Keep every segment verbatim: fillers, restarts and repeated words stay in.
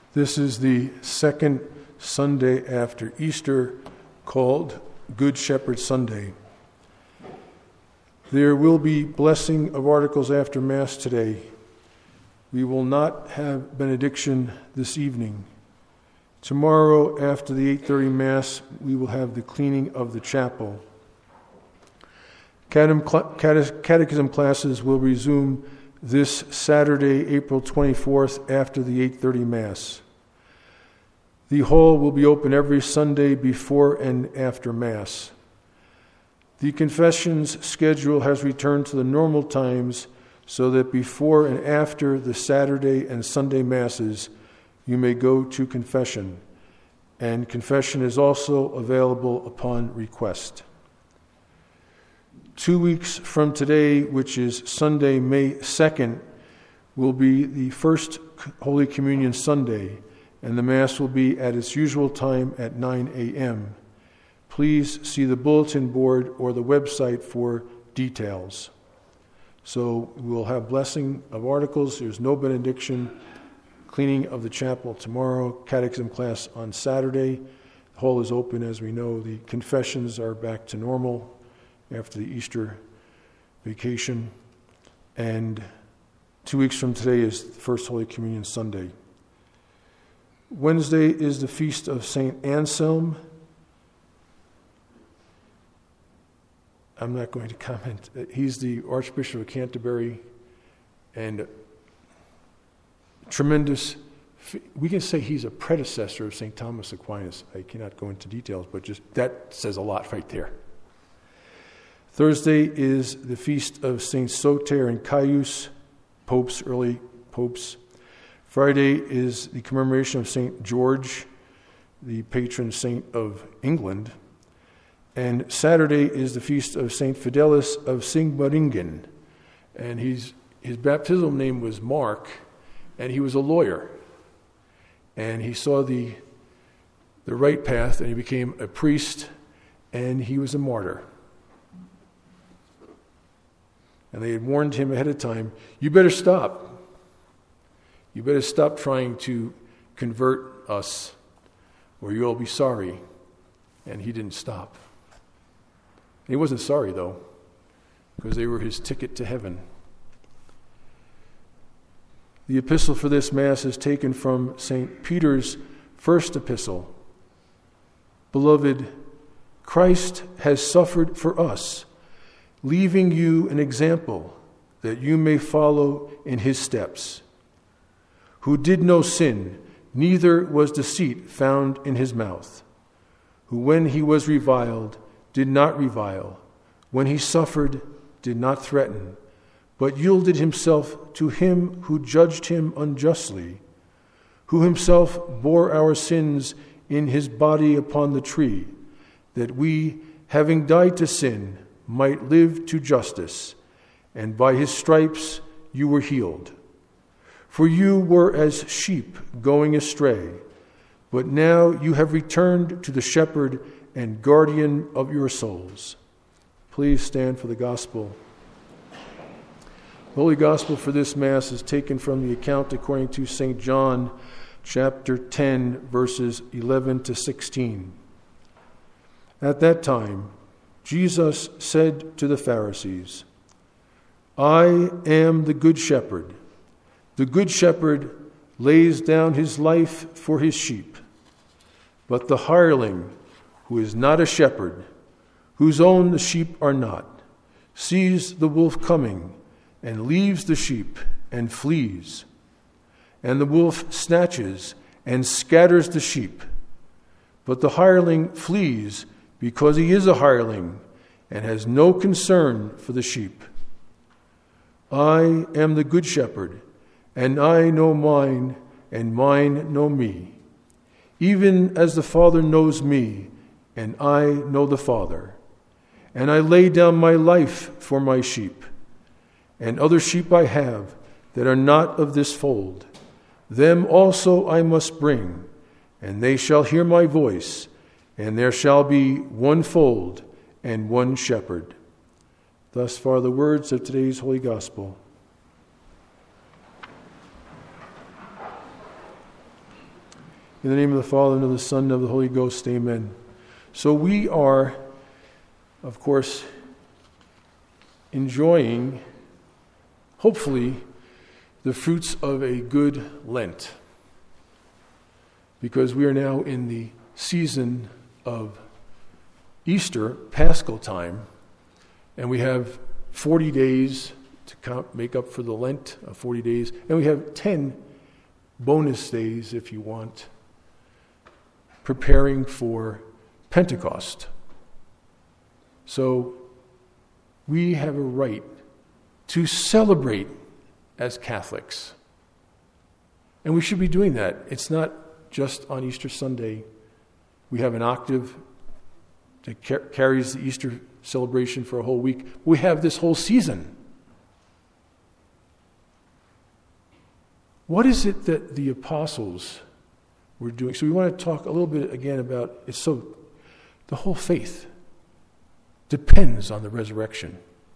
This is the second Sunday after Easter, called Good Shepherd Sunday. There will be blessing of articles after Mass today. We will not have benediction this evening. Tomorrow, after the eight thirty Mass, we will have the cleaning of the chapel. Catechism classes will resume this Saturday, April twenty-fourth, after the eight thirty Mass. The hall will be open every Sunday before and after Mass. The confessions schedule has returned to the normal times so that before and after the Saturday and Sunday Masses, you may go to confession, and confession is also available upon request. Two weeks from today, which is Sunday, May second, will be the first Holy Communion Sunday, and the Mass will be at its usual time at nine a.m. Please see the bulletin board or the website for details. So we'll have blessing of articles. There's no benediction. Cleaning of the chapel tomorrow. Catechism class on Saturday. The hall is open, as we know. The confessions are back to normal after the Easter vacation. And two weeks from today is the first Holy Communion Sunday. Wednesday is the feast of Saint Anselm. I'm not going to comment. He's the Archbishop of Canterbury, and tremendous. We can say he's a predecessor of Saint Thomas Aquinas. I cannot go into details, but just that says a lot right there. Thursday is the feast of Saints Soter and Caius, popes, early popes. Friday is the commemoration of Saint George, the patron saint of England. And Saturday is the feast of Saint Fidelis of Singmaringen. And he's, his baptismal name was Mark, and he was a lawyer. And he saw the, the right path, and he became a priest, and he was a martyr. And they had warned him ahead of time, you better stop. You better stop trying to convert us, or you'll be sorry. And he didn't stop. He wasn't sorry, though, because they were his ticket to heaven. The epistle for this Mass is taken from Saint Peter's first epistle. Beloved, Christ has suffered for us, leaving you an example that you may follow in his steps, who did no sin, neither was deceit found in his mouth, who when he was reviled did not revile, when he suffered did not threaten, but yielded himself to him who judged him unjustly, who himself bore our sins in his body upon the tree, that we, having died to sin, might live to justice, and by his stripes you were healed. For you were as sheep going astray, but now you have returned to the shepherd and guardian of your souls. Please stand for the gospel. The Holy Gospel for this Mass is taken from the account according to Saint John, chapter ten, verses eleven to sixteen. At that time, Jesus said to the Pharisees, I am the good shepherd. The good shepherd lays down his life for his sheep. But the hireling, who is not a shepherd, whose own the sheep are not, sees the wolf coming and leaves the sheep and flees. And the wolf snatches and scatters the sheep. But the hireling flees because he is a hireling and has no concern for the sheep. I am the good shepherd, and I know mine, and mine know me, even as the Father knows me, and I know the Father. And I lay down my life for my sheep. And other sheep I have that are not of this fold. Them also I must bring, and they shall hear my voice, and there shall be one fold and one shepherd. Thus far the words of today's Holy Gospel. In the name of the Father, and of the Son, and of the Holy Ghost, amen. So we are, of course, enjoying, hopefully, the fruits of a good Lent, because we are now in the season of Easter, Paschal time, and we have forty days to count, make up for the Lent of forty days, and we have ten bonus days, if you want, preparing for Pentecost. So we have a right to celebrate as Catholics. And we should be doing that. It's not just on Easter Sunday. We have an octave that car- carries the Easter celebration for a whole week. We have this whole season. What is it that the apostles were doing? So we want to talk a little bit again about, it's so, the whole faith depends on the resurrection.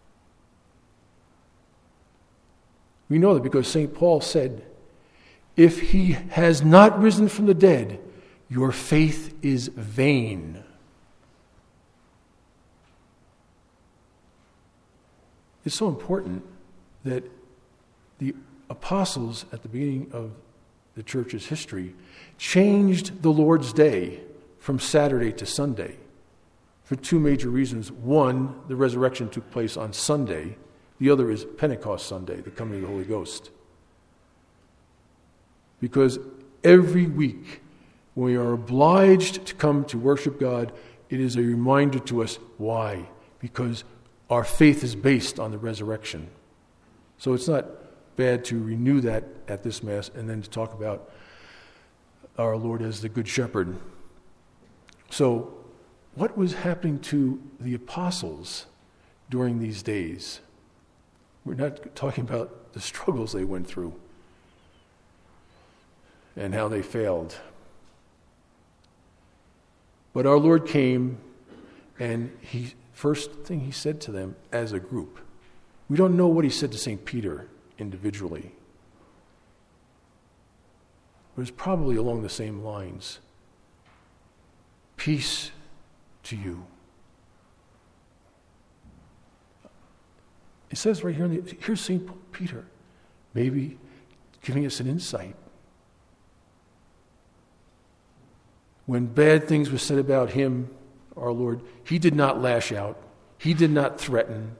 We know that because Saint Paul said, if he has not risen from the dead, your faith is vain. It's so important that the apostles at the beginning of the church's history changed the Lord's Day from Saturday to Sunday for two major reasons. One, the resurrection took place on Sunday. The other is Pentecost Sunday, the coming of the Holy Ghost. Because every week when we are obliged to come to worship God, it is a reminder to us why. Because our faith is based on the resurrection. So it's not bad to renew that at this Mass and then to talk about our Lord as the Good Shepherd. So what was happening to the apostles during these days? We're not talking about the struggles they went through and how they failed. But our Lord came, and he first thing he said to them as a group. We don't know what he said to Saint Peter individually. But it's probably along the same lines. Peace to you. It says right here, in the, here's Saint Peter, maybe giving us an insight. When bad things were said about him, our Lord, he did not lash out. He did not threaten.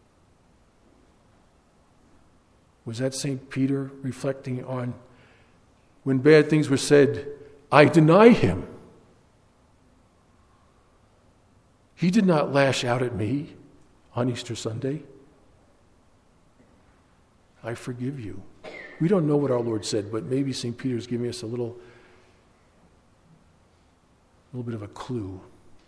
Was that Saint Peter reflecting on when bad things were said, I deny him? He did not lash out at me on Easter Sunday. I forgive you. We don't know what our Lord said, but maybe Saint Peter's giving us a little, little bit of a clue.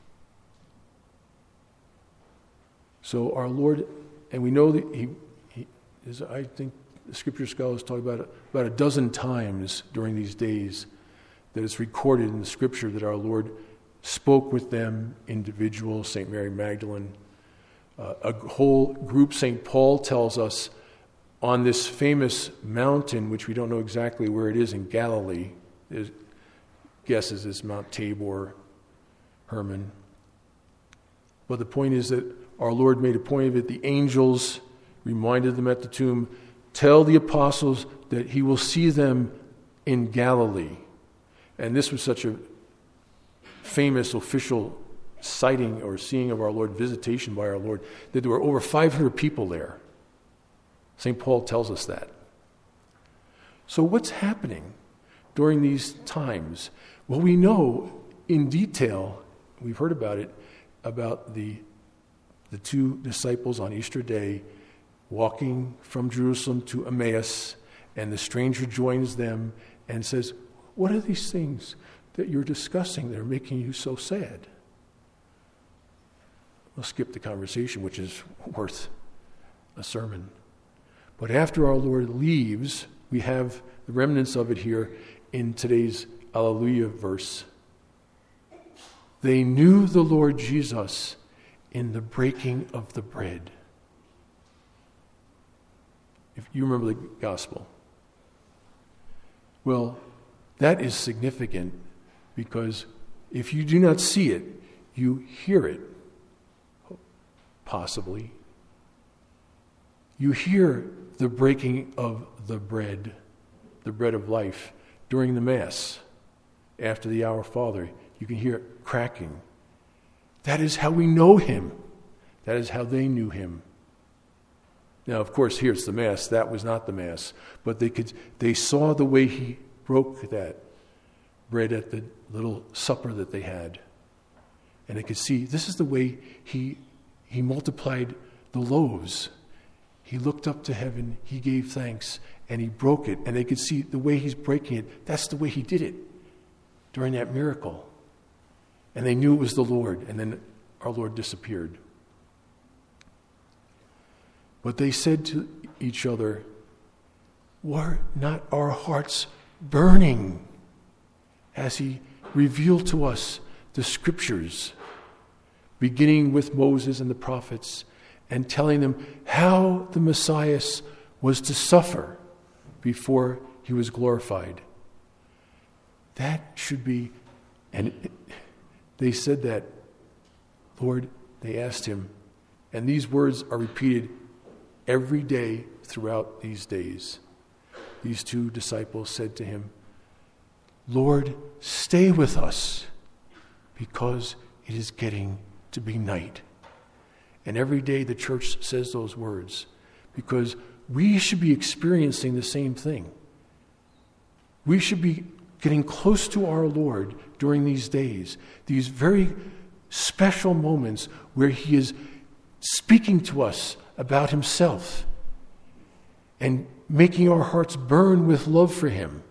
So our Lord, and we know that he, he is, I think the scripture scholars talk about it about a dozen times during these days that it's recorded in the scripture that our Lord spoke with them, individuals, Saint Mary Magdalene, uh, a whole group. Saint Paul tells us on this famous mountain, which we don't know exactly where it is in Galilee, his guesses it's Mount Tabor, Hermon. But the point is that our Lord made a point of it. The angels reminded them at the tomb, tell the apostles that he will see them in Galilee. And this was such a famous official sighting or seeing of our Lord, visitation by our Lord, that there were over five hundred people there. Saint Paul tells us that. So what's happening during these times? Well, we know in detail, we've heard about it, about the the two disciples on Easter Day walking from Jerusalem to Emmaus, and the stranger joins them and says, what are these things that you're discussing that are making you so sad? We'll skip the conversation, which is worth a sermon. But after our Lord leaves, we have the remnants of it here in today's Alleluia verse. They knew the Lord Jesus in the breaking of the bread. If you remember the gospel. Well, that is significant Because if you do not see it, you hear it, possibly. You hear the breaking of the bread, the bread of life, during the Mass, after the Our Father. You can hear it cracking. That is how we know him. That is how they knew him. Now, of course, here's the Mass. That was not the Mass. But they could, they saw the way he broke that bread at the little supper that they had. And they could see, this is the way he, he multiplied the loaves. He looked up to heaven, he gave thanks, and he broke it. And they could see the way he's breaking it. That's the way he did it during that miracle. And they knew it was the Lord. And then our Lord disappeared. But they said to each other, were not our hearts burning as he revealed to us the scriptures, beginning with Moses and the prophets, and telling them how the Messiah was to suffer before he was glorified? That should be, and they said that, Lord, they asked him, and these words are repeated every day throughout these days. These two disciples said to him, Lord, stay with us, because it is getting to be night. And every day the church says those words, because we should be experiencing the same thing. We should be getting close to our Lord during these days, these very special moments where he is speaking to us about himself and making our hearts burn with love for him.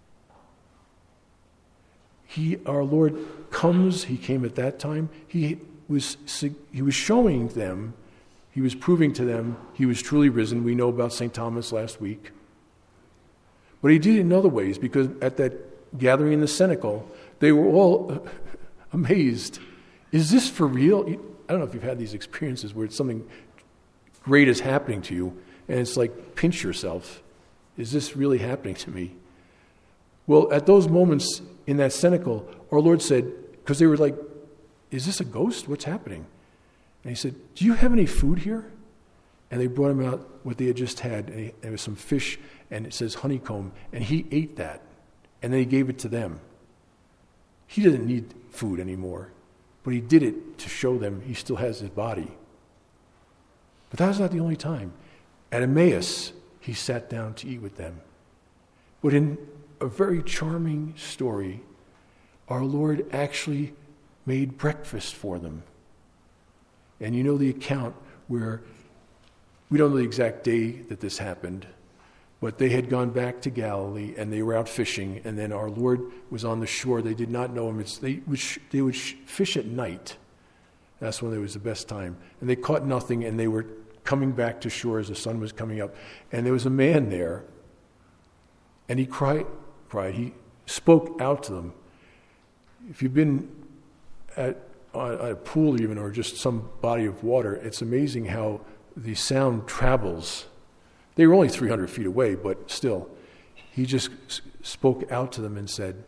He, our Lord, comes. He came at that time. He was he was showing them, he was proving to them he was truly risen. We know about Saint Thomas last week. But he did it in other ways, because at that gathering in the cenacle, they were all amazed. Is this for real? I don't know if you've had these experiences where it's something great is happening to you, and it's like, pinch yourself. Is this really happening to me? Well, at those moments in that cenacle, our Lord said, because they were like, is this a ghost? What's happening? And he said, do you have any food here? And they brought him out what they had just had. And he, there was some fish, and it says honeycomb, and he ate that. And then he gave it to them. He doesn't need food anymore, but he did it to show them he still has his body. But that was not the only time. At Emmaus, he sat down to eat with them. But in a very charming story, our Lord actually made breakfast for them. And you know the account where, we don't know the exact day that this happened, but they had gone back to Galilee and they were out fishing, and then our Lord was on the shore. They did not know him. It's, they would, sh- they would sh- fish at night. That's when it was the best time. And they caught nothing, and they were coming back to shore as the sun was coming up. And there was a man there, and he cried, cried. He spoke out to them. If you've been at a pool even, or just some body of water, it's amazing how the sound travels. They were only three hundred feet away, but still, he just spoke out to them and said,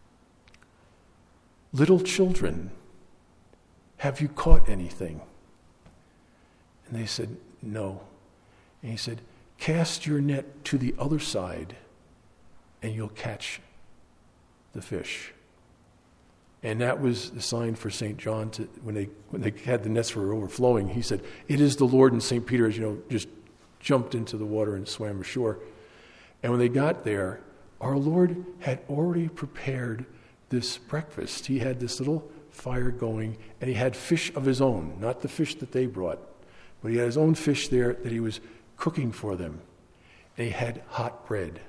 little children, have you caught anything? And they said, no. And he said, cast your net to the other side and you'll catch the fish. And that was the sign for Saint John to, when they when they had the nets were overflowing. He said, it is the Lord. And Saint Peter, as you know, just jumped into the water and swam ashore. And when they got there, our Lord had already prepared this breakfast. He had this little fire going, and he had fish of his own, not the fish that they brought, but he had his own fish there that he was cooking for them. And he had hot bread.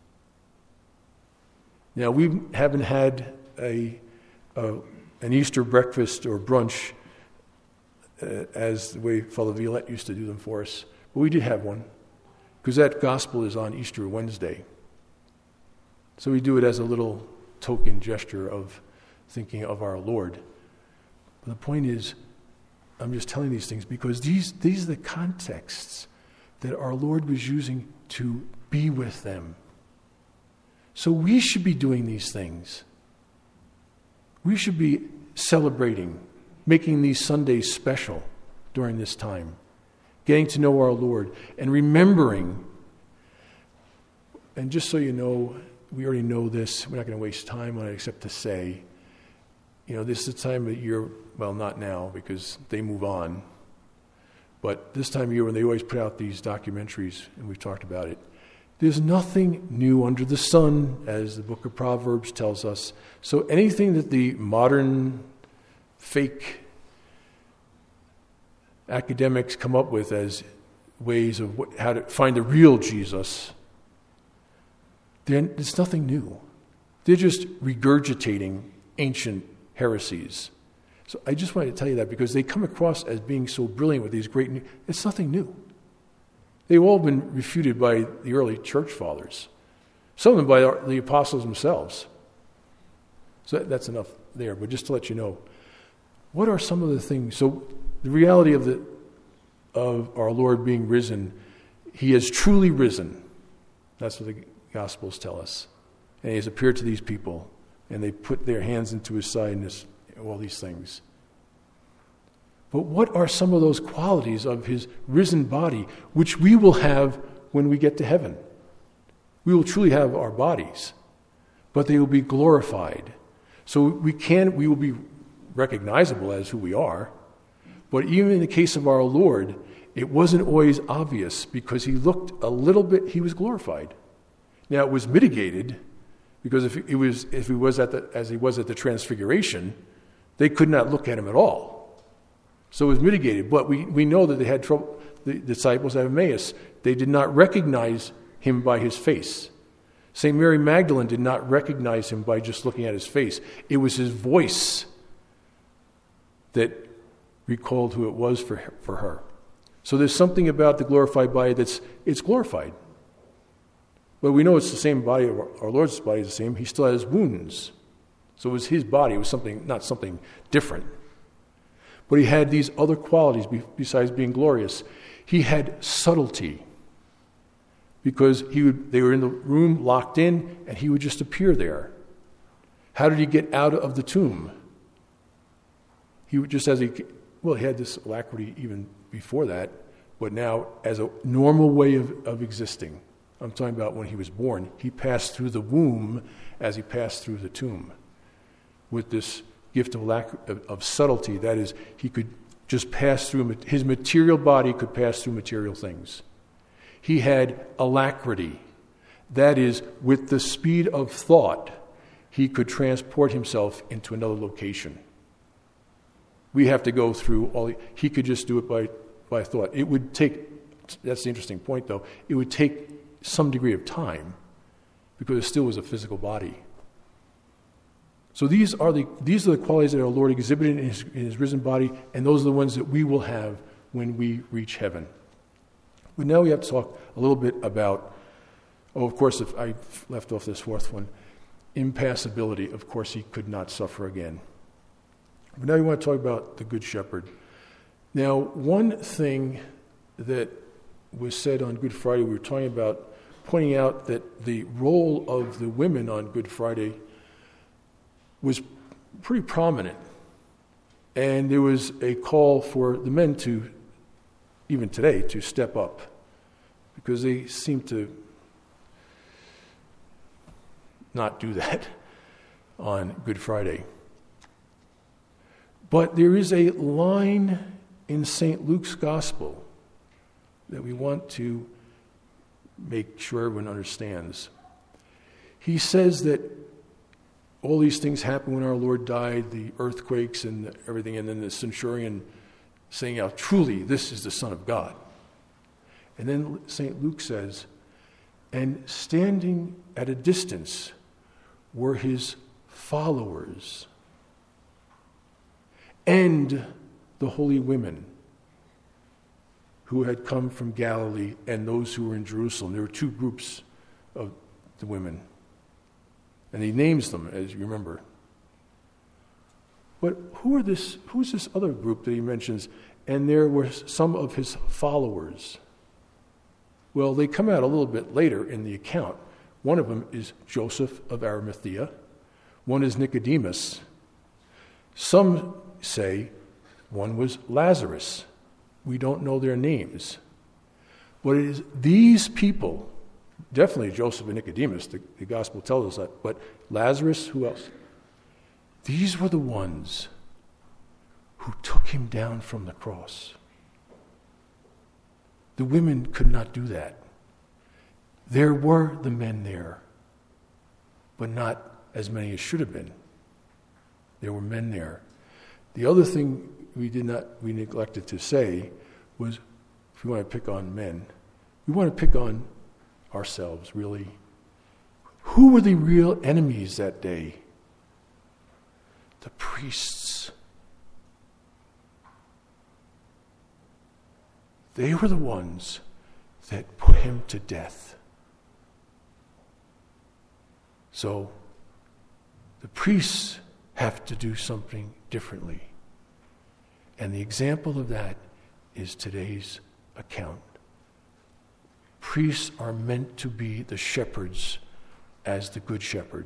Now, we haven't had a, a an Easter breakfast or brunch uh, as the way Father Violette used to do them for us. But we did have one, because that gospel is on Easter Wednesday. So we do it as a little token gesture of thinking of our Lord. But the point is, I'm just telling these things because these, these are the contexts that our Lord was using to be with them. So we should be doing these things. We should be celebrating, making these Sundays special during this time, getting to know our Lord and remembering. And just so you know, we already know this. We're not going to waste time on it except to say, you know, this is the time of year, well, not now because they move on, but this time of year when they always put out these documentaries, and we've talked about it, there's nothing new under the sun, as the book of Proverbs tells us. So anything that the modern fake academics come up with as ways of what, how to find the real Jesus, then it's nothing new. They're just regurgitating ancient heresies. So I just wanted to tell you that because they come across as being so brilliant with these great new, it's nothing new. They've all been refuted by the early church fathers, some of them by the apostles themselves. So that's enough there, but just to let you know, what are some of the things? So the reality of the of our Lord being risen, he has truly risen. That's what the Gospels tell us. And he has appeared to these people, and they put their hands into his side and this, all these things. But what are some of those qualities of his risen body which we will have when we get to heaven? We will truly have our bodies, but they will be glorified. So we can, we will be recognizable as who we are, but even in the case of our Lord, it wasn't always obvious because he looked a little bit, he was glorified. Now it was mitigated because if it was, if he was at the, as he was at the Transfiguration, they could not look at him at all. So it was mitigated, but we, we know that they had trouble, the disciples at Emmaus, they did not recognize him by his face. Saint Mary Magdalene did not recognize him by just looking at his face. It was his voice that recalled who it was for her, for her. So there's something about the glorified body that's, it's glorified. But we know it's the same body, our Lord's body is the same. He still has wounds. So it was his body, it was something, not something different. But he had these other qualities besides being glorious. He had subtlety because he would, they were in the room locked in and he would just appear there. How did he get out of the tomb? He would just as he, well, he had this alacrity even before that, but now as a normal way of, of existing. I'm talking about when he was born. He passed through the womb as he passed through the tomb with this gift of, lack, of, of subtlety. That is, he could just pass through, his material body could pass through material things. He had alacrity. That is, with the speed of thought, he could transport himself into another location. We have to go through all, he could just do it by, by thought. It would take, that's the interesting point though, it would take some degree of time because it still was a physical body. So these are the these are the qualities that our Lord exhibited in his, in his risen body, and those are the ones that we will have when we reach heaven. But now we have to talk a little bit about, oh, of course, if I left off this fourth one, impassibility. Of course, he could not suffer again. But now we want to talk about the Good Shepherd. Now, one thing that was said on Good Friday, we were talking about pointing out that the role of the women on Good Friday was pretty prominent. And there was a call for the men to, even today, to step up because they seem to not do that on Good Friday. But there is a line in Saint Luke's Gospel that we want to make sure everyone understands. He says that all these things happened when our Lord died, the earthquakes and everything, and then the centurion saying out, truly, this is the Son of God. And then Saint Luke says, and standing at a distance were his followers and the holy women who had come from Galilee and those who were in Jerusalem. There were two groups of the women. And he names them, as you remember. But who are this? Who's this other group that he mentions? And there were some of his followers. Well, they come out a little bit later in the account. One of them is Joseph of Arimathea. One is Nicodemus. Some say one was Lazarus. We don't know their names. But it is these people, definitely Joseph and Nicodemus, the, the gospel tells us that, but Lazarus, who else? These were the ones who took him down from the cross. The women could not do that. There were the men there, but not as many as should have been. There were men there. The other thing we did not, we neglected to say was, if we want to pick on men, we want to pick on ourselves, really. Who were the real enemies that day? The priests. They were the ones that put him to death. So, the priests have to do something differently. And the example of that is today's account. Priests are meant to be the shepherds as the good shepherd.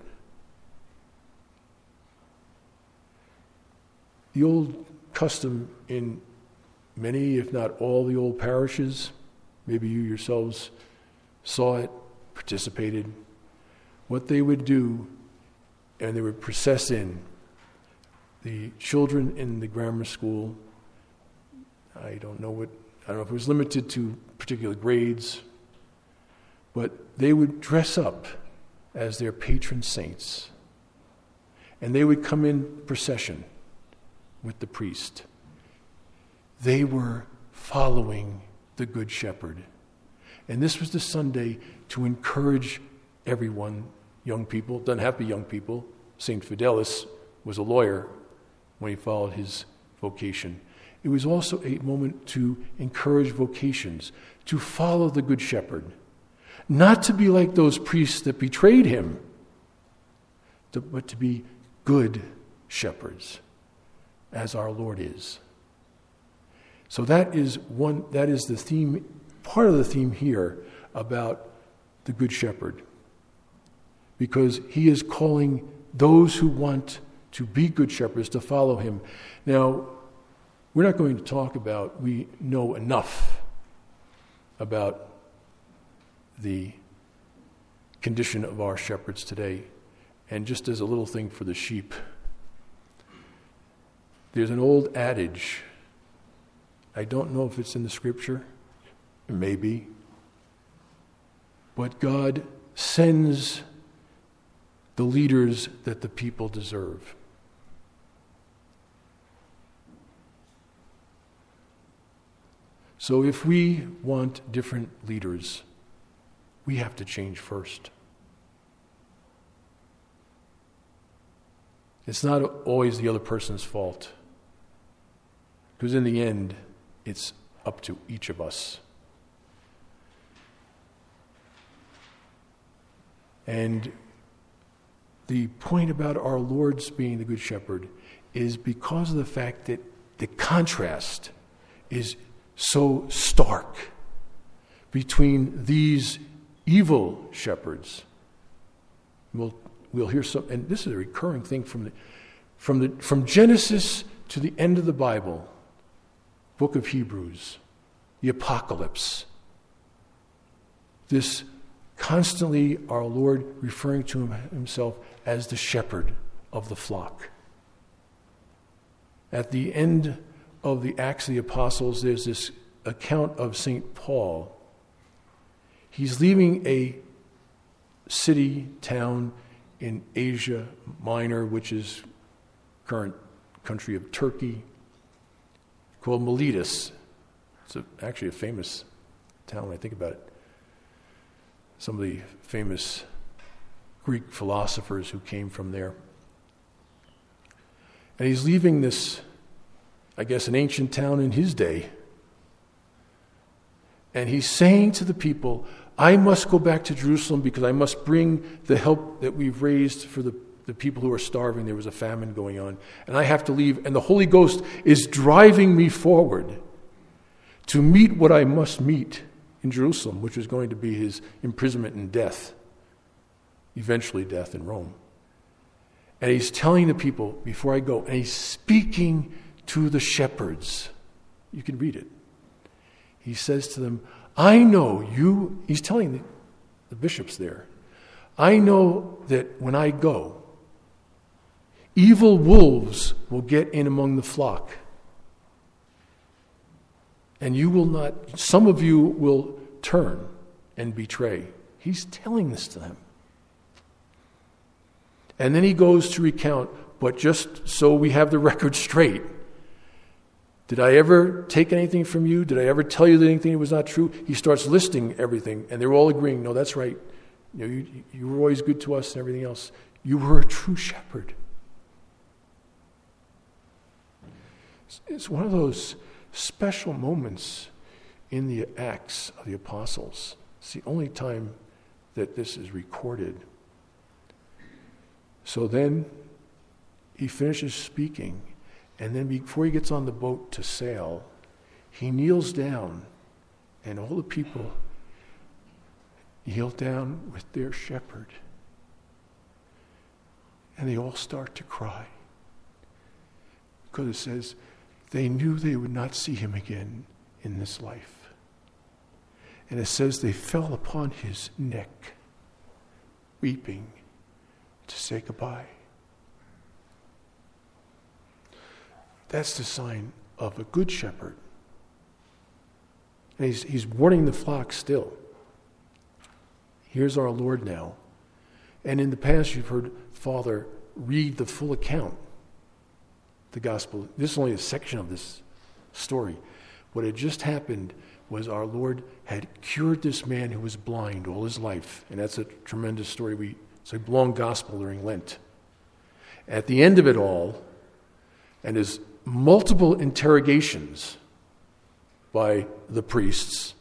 The old custom in many, if not all, the old parishes, maybe you yourselves saw it, participated, what they would do, and they would process in the children in the grammar school. I don't know what, I don't know if it was limited to particular grades, but they would dress up as their patron saints. And they would come in procession with the priest. They were following the Good Shepherd. And this was the Sunday to encourage everyone, young people, doesn't have to be young people. Saint Fidelis was a lawyer when he followed his vocation. It was also a moment to encourage vocations, to follow the Good Shepherd, not to be like those priests that betrayed him, to, but to be good shepherds, as our Lord is. So that is one. That is the theme, part of the theme here about the Good Shepherd, because he is calling those who want to be good shepherds to follow him. Now, we're not going to talk about, we know enough about the condition of our shepherds today. And just as a little thing for the sheep, there's an old adage, I don't know if it's in the scripture, it may be, but God sends the leaders that the people deserve. So if we want different leaders, we have to change first. It's not always the other person's fault, because in the end, it's up to each of us. And the point about our Lord's being the Good Shepherd is because of the fact that the contrast is so stark between these evil shepherds. We'll we'll hear some, and this is a recurring thing from the from the from Genesis to the end of the Bible, book of Hebrews, the Apocalypse. This constantly our Lord referring to himself as the shepherd of the flock. At the end of the Acts of the Apostles, there's this account of Saint Paul. He's leaving a city, town in Asia Minor, which is current country of Turkey, called Miletus. It's a, actually a famous town when I think about it. Some of the famous Greek philosophers who came from there. And he's leaving this, I guess, an ancient town in his day. And he's saying to the people, I must go back to Jerusalem because I must bring the help that we've raised for the, the people who are starving. There was a famine going on. And I have to leave. And the Holy Ghost is driving me forward to meet what I must meet in Jerusalem, which was going to be his imprisonment and death, eventually death in Rome. And he's telling the people, before I go, and he's speaking to the shepherds. You can read it. He says to them, I know you, he's telling the, the bishops there, I know that when I go, evil wolves will get in among the flock. And you will not, some of you will turn and betray. He's telling this to them. And then he goes to recount, but just so we have the record straight, did I ever take anything from you? Did I ever tell you that anything was not true? He starts listing everything, and they're all agreeing, no, that's right. You know, you, you were always good to us and everything else. You were a true shepherd. It's one of those special moments in the Acts of the Apostles. It's the only time that this is recorded. So then he finishes speaking, and then before he gets on the boat to sail, he kneels down, and all the people kneel down with their shepherd. And they all start to cry. Because it says, they knew they would not see him again in this life. And it says they fell upon his neck, weeping, to say goodbye. That's the sign of a good shepherd. And he's, he's warning the flock still. Here's our Lord now. And in the past you've heard Father read the full account, the gospel. This is only a section of this story. What had just happened was our Lord had cured this man who was blind all his life. And that's a tremendous story. We It's a long gospel during Lent. At the end of it all, and his multiple interrogations by the priests,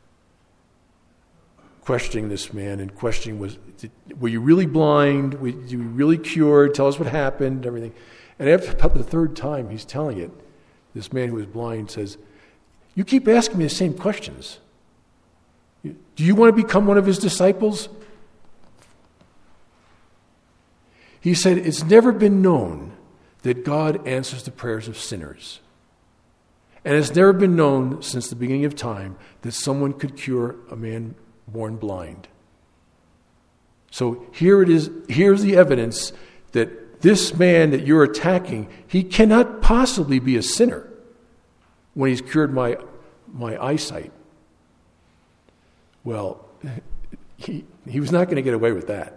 questioning this man and questioning, was, did, were you really blind? Were you really cured? Tell us what happened, everything. And after about the third time he's telling it, this man who was blind says, you keep asking me the same questions. Do you want to become one of his disciples? He said, it's never been known that God answers the prayers of sinners. And it's never been known since the beginning of time that someone could cure a man born blind. So here it is, here's the evidence that this man that you're attacking, he cannot possibly be a sinner when he's cured my, my eyesight. Well, he, he was not going to get away with that.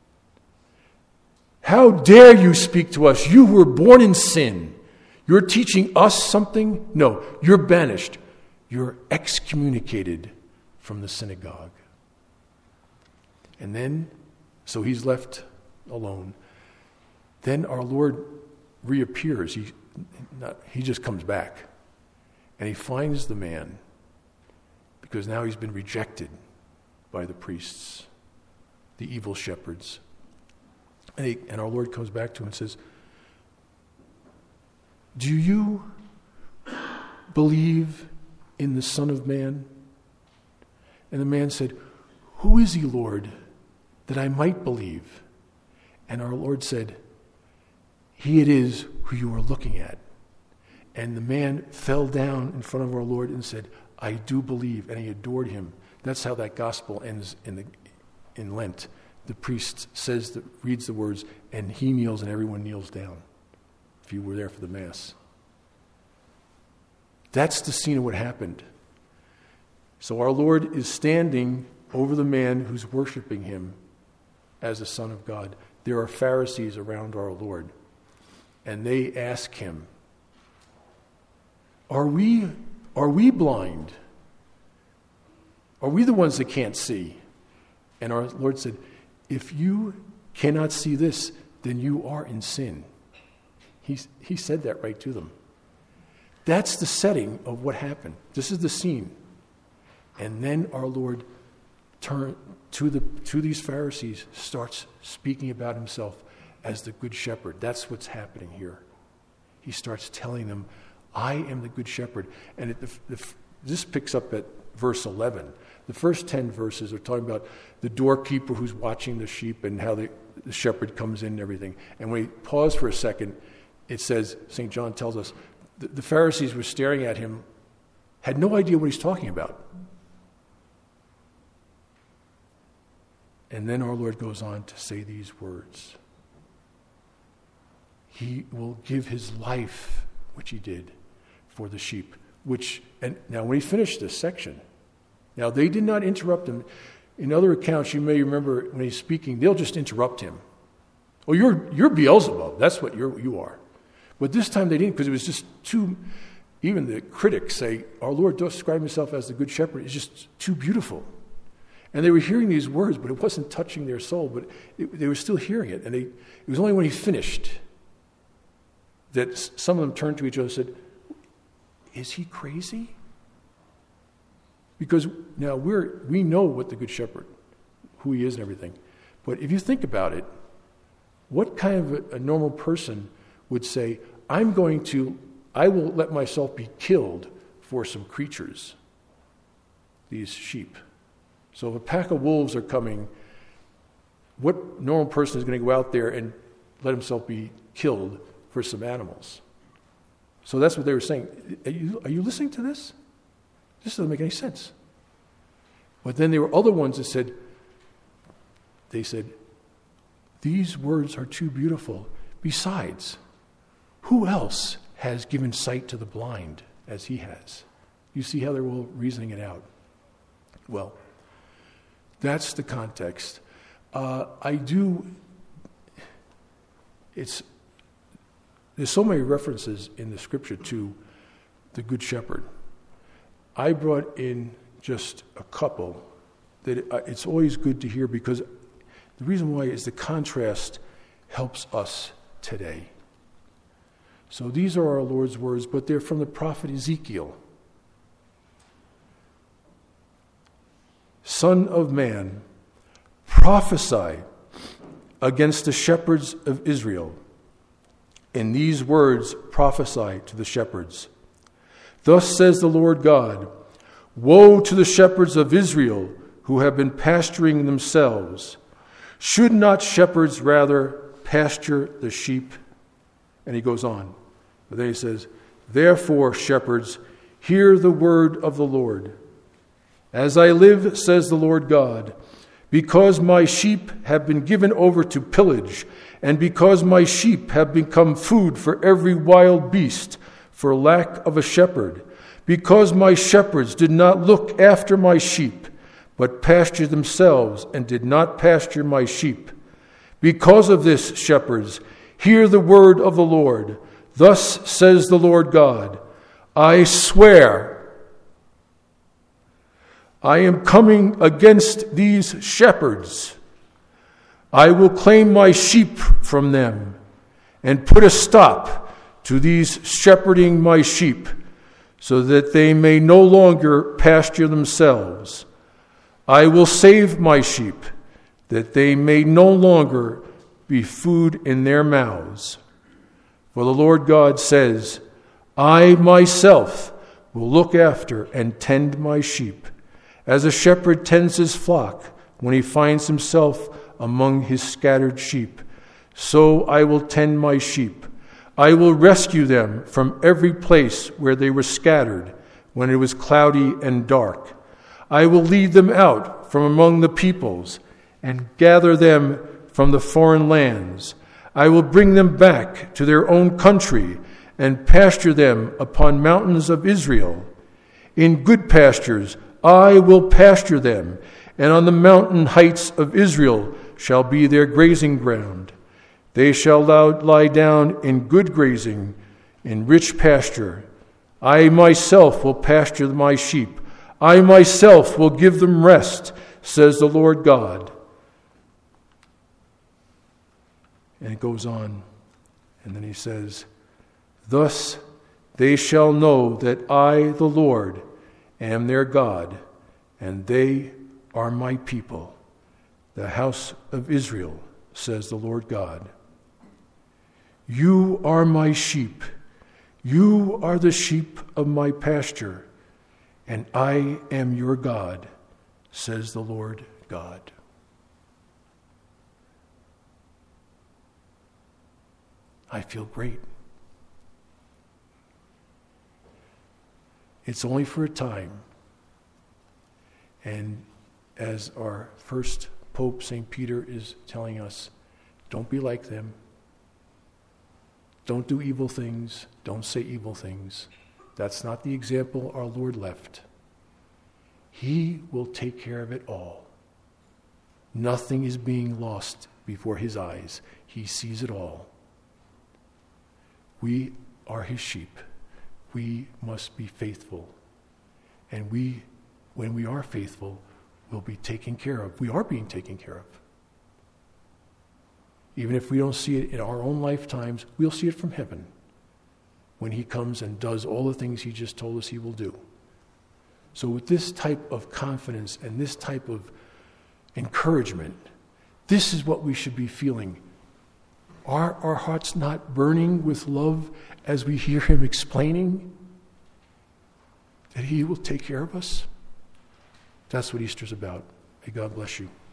How dare you speak to us? You were born in sin. You're teaching us something? No, you're banished. You're excommunicated from the synagogue. And then, so he's left alone. Then our Lord reappears. He, not, he just comes back. And he finds the man, because now he's been rejected by the priests, the evil shepherds. And, he, and our Lord comes back to him and says, do you believe in the Son of Man? And the man said, who is he, Lord, that I might believe? And our Lord said, he it is who you are looking at. And the man fell down in front of our Lord and said, I do believe. And he adored him. That's how that gospel ends in the in Lent. The priest says, that, reads the words, and he kneels and everyone kneels down, if you were there for the Mass. That's the scene of what happened. So our Lord is standing over the man who's worshiping him as the Son of God. There are Pharisees around our Lord, and they ask him, are we, are we blind? Are we the ones that can't see? And our Lord said, if you cannot see this, then you are in sin. He, he said that right to them. That's the setting of what happened. This is the scene. And then our Lord turn to the to these Pharisees, starts speaking about himself as the good shepherd. That's what's happening here. He starts telling them, I am the good shepherd. And it, the, the, this picks up at verse eleven. The first ten verses are talking about the doorkeeper who's watching the sheep and how the, the shepherd comes in and everything. And when we pause for a second, it says, Saint John tells us, the, the Pharisees were staring at him, had no idea what he's talking about. And then our Lord goes on to say these words. He will give his life, which he did, for the sheep. Which, and now when he finished this section, now they did not interrupt him. In other accounts, you may remember when he's speaking, they'll just interrupt him. Oh, you're you're Beelzebub. That's what you're, you are. But this time they didn't, because it was just too, even the critics say, our Lord does describe himself as the Good Shepherd. It's just too beautiful. And they were hearing these words, but it wasn't touching their soul, but it, they were still hearing it. And they, it was only when he finished that some of them turned to each other and said, is he crazy? Because now we're, we know what the Good Shepherd, who he is and everything. But if you think about it, what kind of a, a normal person would say, I'm going to, I will let myself be killed for some creatures, these sheep. So if a pack of wolves are coming, what normal person is going to go out there and let himself be killed for some animals? So that's what they were saying. Are you, are you listening to this? This doesn't make any sense. But then there were other ones that said, they said, these words are too beautiful. Besides, who else has given sight to the blind as he has? You see how they're all reasoning it out. Well, that's the context. Uh, I do, it's, there's so many references in the scripture to the Good Shepherd. I brought in just a couple that it, uh, it's always good to hear, because the reason why is the contrast helps us today. So these are our Lord's words, but they're from the prophet Ezekiel. Son of man, prophesy against the shepherds of Israel. In these words prophesy to the shepherds. Thus says the Lord God, woe to the shepherds of Israel who have been pasturing themselves. Should not shepherds rather pasture the sheep? And he goes on. But then he says, therefore, shepherds, hear the word of the Lord. As I live, says the Lord God, because my sheep have been given over to pillage, and because my sheep have become food for every wild beast, for lack of a shepherd, because my shepherds did not look after my sheep, but pastured themselves and did not pasture my sheep. Because of this, shepherds, hear the word of the Lord. Thus says the Lord God, I swear, I am coming against these shepherds. I will claim my sheep from them and put a stop to these shepherding my sheep, so that they may no longer pasture themselves. I will save my sheep, that they may no longer be food in their mouths. For the Lord God says, I myself will look after and tend my sheep, as a shepherd tends his flock when he finds himself among his scattered sheep. So I will tend my sheep. I will rescue them from every place where they were scattered when it was cloudy and dark. I will lead them out from among the peoples and gather them from the foreign lands. I will bring them back to their own country and pasture them upon mountains of Israel. In good pastures I will pasture them, and on the mountain heights of Israel shall be their grazing ground. They shall lie down in good grazing, in rich pasture. I myself will pasture my sheep. I myself will give them rest, says the Lord God. And it goes on, and then he says, thus they shall know that I, the Lord, am their God, and they are my people, the house of Israel, says the Lord God. You are my sheep. You are the sheep of my pasture, and I am your God, says the Lord God. I feel great. It's only for a time. And as our first Pope, Saint Peter, is telling us, don't be like them. Don't do evil things. Don't say evil things. That's not the example our Lord left. He will take care of it all. Nothing is being lost before his eyes. He sees it all. We are his sheep. We must be faithful. And we, when we are faithful, will be taken care of. We are being taken care of. Even if we don't see it in our own lifetimes, we'll see it from heaven when he comes and does all the things he just told us he will do. So with this type of confidence and this type of encouragement, this is what we should be feeling. Are our hearts not burning with love as we hear him explaining that he will take care of us? That's what Easter's about. May God bless you.